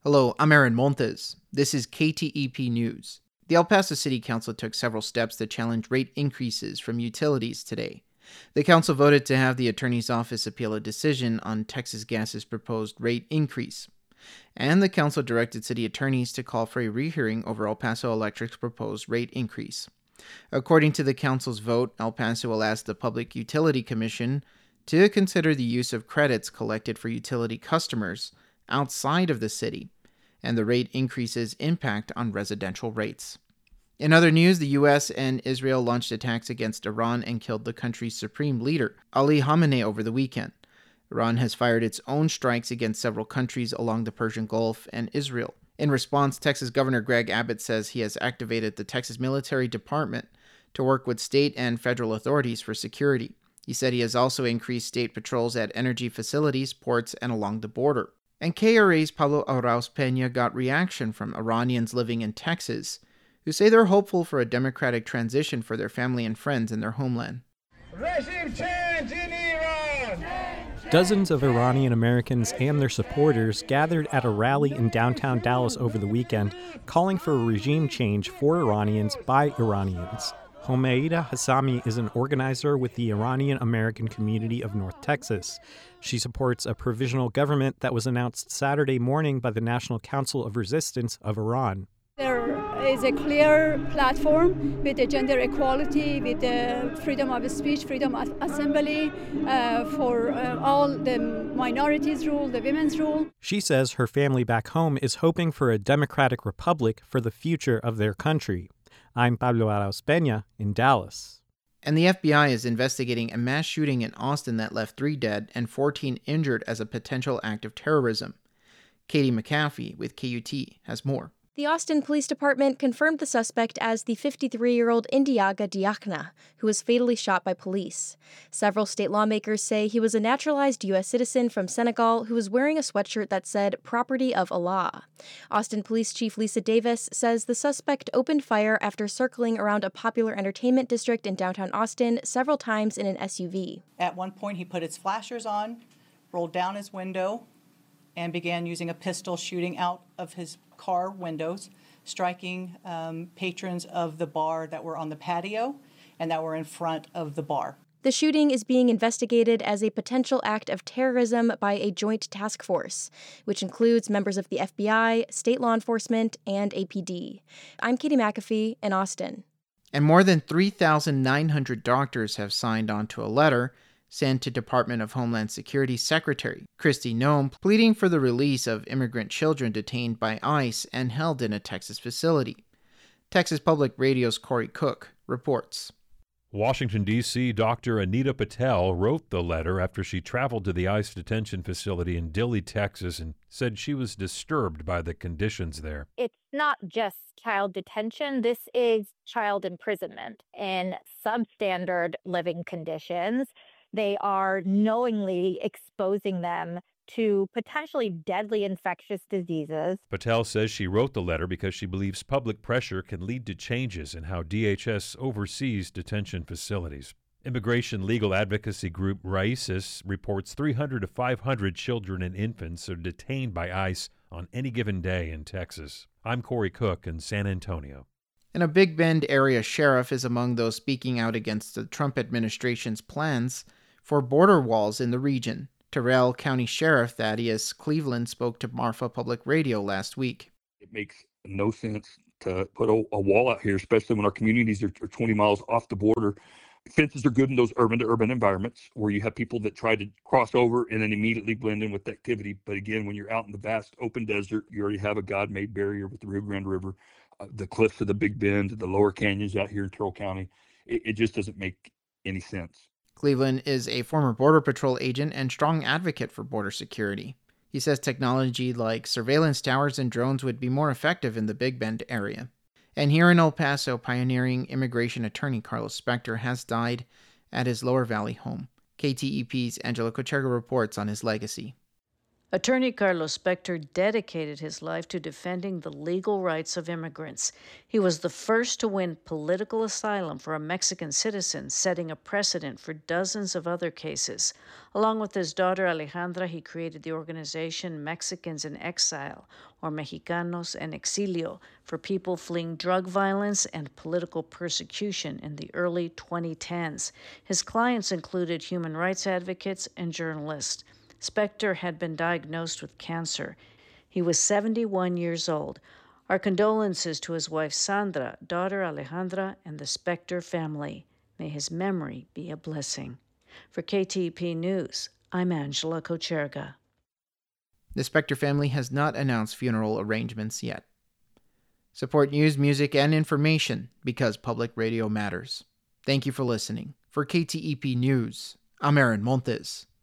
Hello, I'm Aaron Montes. This is KTEP News. The El Paso City Council took several steps to challenge rate increases from utilities today. The council voted to have the attorney's office appeal a decision on Texas Gas's proposed rate increase. And the council directed city attorneys to call for a rehearing over El Paso Electric's proposed rate increase. According to the council's vote, El Paso will ask the Public Utility Commission to consider the use of credits collected for utility customers outside of the city and the rate increase's impact on residential rates. In other news, the U.S. and Israel launched attacks against Iran and killed the country's supreme leader, Ali Khamenei, over the weekend. Iran has fired its own strikes against several countries along the Persian Gulf and Israel. In response, Texas Governor Greg Abbott says he has activated the Texas Military Department to work with state and federal authorities for security. He said he has also increased state patrols at energy facilities, ports, and along the border. And KRA's Pablo Arauz Peña got reaction from Iranians living in Texas, who say they're hopeful for a democratic transition for their family and friends in their homeland. Regime change in Iran! Dozens of Iranian Americans and their supporters gathered at a rally in downtown Dallas over the weekend, calling for a regime change for Iranians by Iranians. Homeida Hassami is an organizer with the Iranian American community of North Texas. She supports a provisional government that was announced Saturday morning by the National Council of Resistance of Iran. There is a clear platform with the gender equality, with the freedom of speech, freedom of assembly, for all the minorities rule, the women's rule. She says her family back home is hoping for a democratic republic for the future of their country. I'm Pablo Arauz Peña in Dallas. And the FBI is investigating a mass shooting in Austin that left 3 dead and 14 injured as a potential act of terrorism. Katie McAfee with KUT has more. The Austin Police Department confirmed the suspect as the 53-year-old Indiaga Diakna, who was fatally shot by police. Several state lawmakers say he was a naturalized U.S. citizen from Senegal who was wearing a sweatshirt that said, "Property of Allah." Austin Police Chief Lisa Davis says the suspect opened fire after circling around a popular entertainment district in downtown Austin several times in an SUV. At one point, he put his flashers on, rolled down his window, and began using a pistol shooting out of his car windows, striking patrons of the bar that were on the patio and that were in front of the bar. The shooting is being investigated as a potential act of terrorism by a joint task force, which includes members of the FBI, state law enforcement, and APD. I'm Katie McAfee in Austin. And more than 3,900 doctors have signed on to a letter sent to Department of Homeland Security Secretary Kristi Noem, pleading for the release of immigrant children detained by ICE and held in a Texas facility. Texas Public Radio's Corey Cook reports. Washington, D.C. Dr. Anita Patel wrote the letter after she traveled to the ICE detention facility in Dilley, Texas, and said she was disturbed by the conditions there. It's not just child detention. This is child imprisonment in substandard living conditions. They are knowingly exposing them to potentially deadly infectious diseases. Patel says she wrote the letter because she believes public pressure can lead to changes in how DHS oversees detention facilities. Immigration legal advocacy group RAICES reports 300 to 500 children and infants are detained by ICE on any given day in Texas. I'm Corey Cook in San Antonio. And a Big Bend area sheriff is among those speaking out against the Trump administration's plans for border walls in the region. Terrell County Sheriff Thaddeus Cleveland spoke to Marfa Public Radio last week. It makes no sense to put a wall out here, especially when our communities are 20 miles off the border. Fences are good in those urban-to-urban environments where you have people that try to cross over and then immediately blend in with activity. But again, when you're out in the vast open desert, you already have a God-made barrier with the Rio Grande River, the cliffs of the Big Bend, the lower canyons out here in Terrell County. It just doesn't make any sense. Cleveland is a former Border Patrol agent and strong advocate for border security. He says technology like surveillance towers and drones would be more effective in the Big Bend area. And here in El Paso, pioneering immigration attorney Carlos Spector has died at his Lower Valley home. KTEP's Angela Kocherga reports on his legacy. Attorney Carlos Spector dedicated his life to defending the legal rights of immigrants. He was the first to win political asylum for a Mexican citizen, setting a precedent for dozens of other cases. Along with his daughter Alejandra, he created the organization Mexicans in Exile, or Mexicanos en Exilio, for people fleeing drug violence and political persecution in the early 2010s. His clients included human rights advocates and journalists. Spector had been diagnosed with cancer. He was 71 years old. Our condolences to his wife Sandra, daughter Alejandra, and the Spector family. May his memory be a blessing. For KTEP News, I'm Angela Kocherga. The Spector family has not announced funeral arrangements yet. Support news, music, and information because public radio matters. Thank you for listening. For KTEP News, I'm Aaron Montes.